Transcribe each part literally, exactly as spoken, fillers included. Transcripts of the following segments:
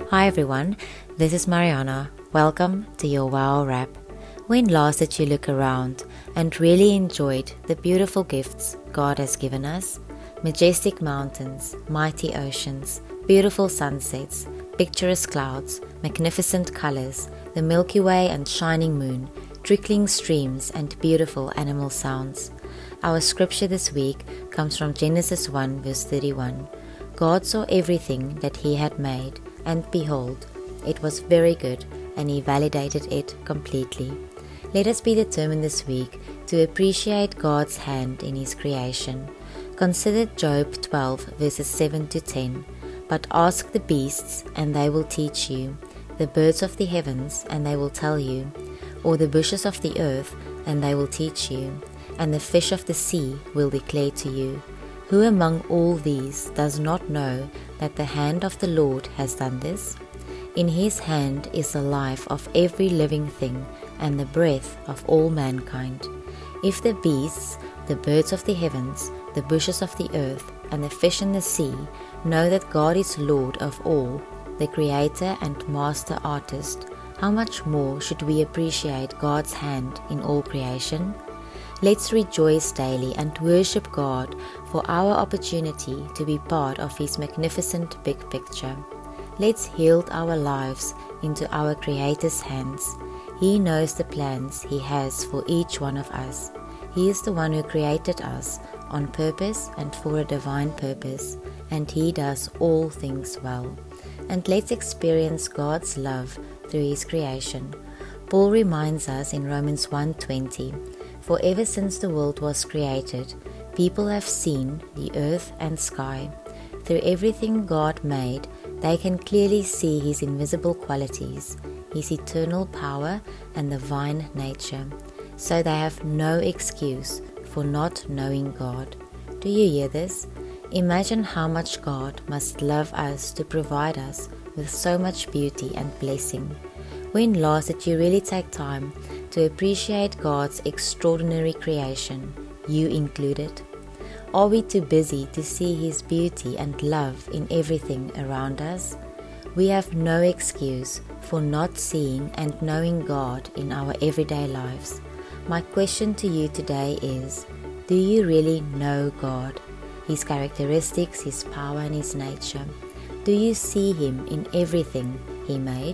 Hi everyone, this is Mariana. Welcome to your Wow Wrap. When last did you look around and really enjoyed the beautiful gifts God has given us? Majestic mountains, mighty oceans, beautiful sunsets, picturesque clouds, magnificent colors, the Milky Way and shining moon, trickling streams and beautiful animal sounds. Our scripture this week comes from Genesis one verse thirty-one. God saw everything that he had made, and behold, it was very good, and he validated it completely. Let us be determined this week to appreciate God's hand in his creation. Consider Job twelve verses seven to ten. But ask the beasts, and they will teach you, the birds of the heavens, and they will tell you, or the bushes of the earth, and they will teach you, and the fish of the sea will declare to you. Who among all these does not know that the hand of the Lord has done this? In his hand is the life of every living thing and the breath of all mankind. If the beasts, the birds of the heavens, the bushes of the earth, and the fish in the sea know that God is Lord of all, the Creator and Master Artist, how much more should we appreciate God's hand in all creation? Let's rejoice daily and worship God for our opportunity to be part of his magnificent big picture. Let's yield our lives into our Creator's hands. He knows the plans he has for each one of us. He is the one who created us on purpose and for a divine purpose, and he does all things well. And let's experience God's love through his creation. Paul reminds us in Romans one twenty, for ever since the world was created, people have seen the earth and sky. Through everything God made, they can clearly see his invisible qualities, his eternal power and divine nature. So they have no excuse for not knowing God. Do you hear this? Imagine how much God must love us to provide us with so much beauty and blessing. When last did you really take time to appreciate God's extraordinary creation, you included? Are we too busy to see his beauty and love in everything around us? We have no excuse for not seeing and knowing God in our everyday lives. My question to you today is, do you really know God, his characteristics, his power and his nature? Do you see him in everything he made?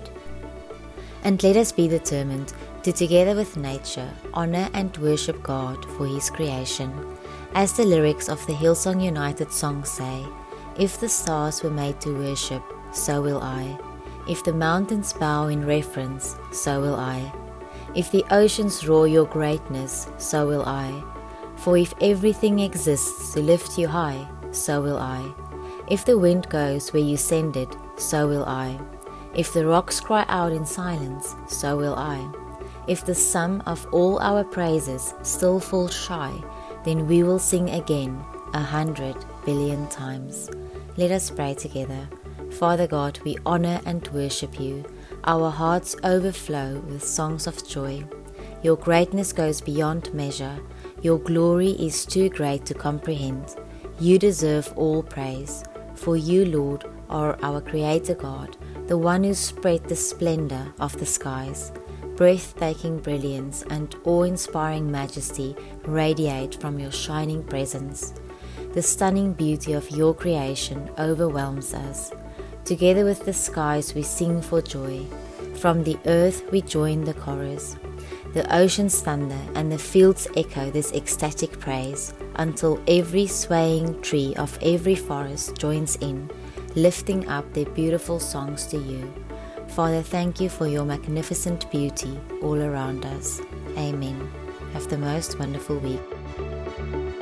And let us be determined to, together with nature, honor and worship God for his creation. As the lyrics of the Hillsong United song say, if the stars were made to worship, so will I. If the mountains bow in reverence, so will I. If the oceans roar your greatness, so will I. For if everything exists to lift you high, so will I. If the wind goes where you send it, so will I. If the rocks cry out in silence, so will I. If the sum of all our praises still falls shy, then we will sing again a hundred billion times. Let us pray together. Father God, we honor and worship you. Our hearts overflow with songs of joy. Your greatness goes beyond measure. Your glory is too great to comprehend. You deserve all praise. For you, Lord, are our Creator God, the one who spread the splendor of the skies. Breathtaking brilliance and awe-inspiring majesty radiate from your shining presence. The stunning beauty of your creation overwhelms us. Together with the skies we sing for joy. From the earth we join the chorus. The oceans thunder and the fields echo this ecstatic praise until every swaying tree of every forest joins in, lifting up their beautiful songs to you. Father, thank you for your magnificent beauty all around us. Amen. Have the most wonderful week.